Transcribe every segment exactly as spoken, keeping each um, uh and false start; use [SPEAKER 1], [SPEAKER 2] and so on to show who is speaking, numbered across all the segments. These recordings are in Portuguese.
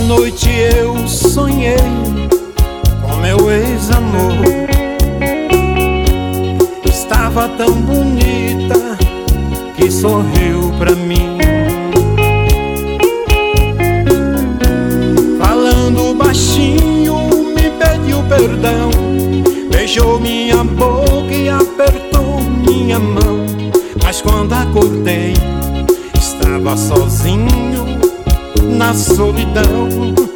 [SPEAKER 1] noite eu sonhei com meu ex-amor. Estava tão bonita que sorriu pra mim, falando baixinho me pediu perdão, beijou minha boca e apertou minha mão. Mas quando acordei estava sozinho na solidão,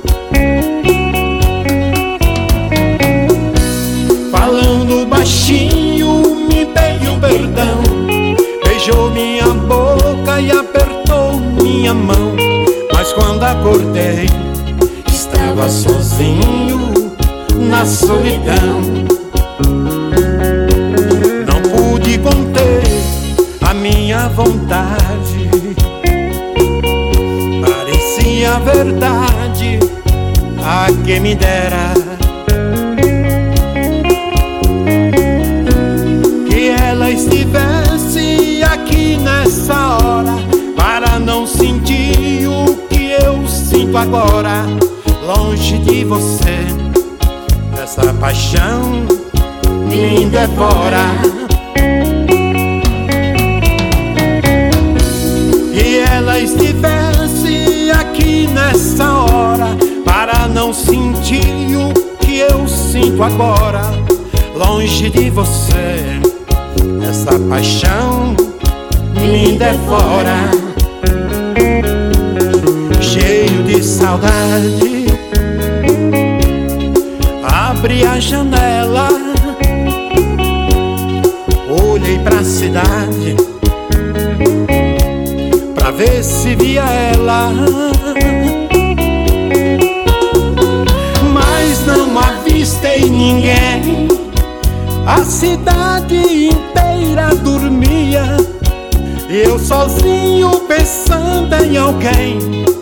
[SPEAKER 1] falando baixinho me pediu perdão, beijou minha boca e apertou minha mão. Mas quando acordei estava sozinho na solidão. Não pude conter a minha vontade, parecia verdade, a quem me dera que ela estivesse aqui nessa hora, para não sentir o que eu sinto agora. Longe de você, essa paixão me devora. Que ela estivesse aqui nessa hora, para não sentir o que eu sinto agora. Longe de você, essa paixão me devora. Cheio de saudade, abri a janela, olhei pra cidade pra ver se via ela, mas não avistei ninguém. A cidade inteira dormia, eu sozinho pensando em alguém,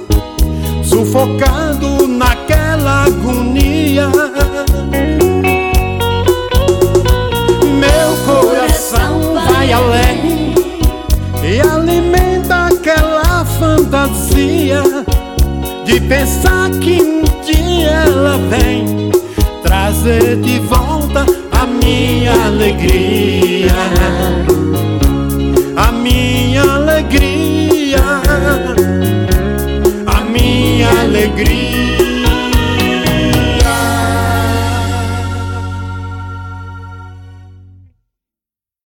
[SPEAKER 1] sufocado naquela agonia. Meu coração vai além e alimenta aquela fantasia de pensar que um dia ela vem trazer de volta a minha alegria.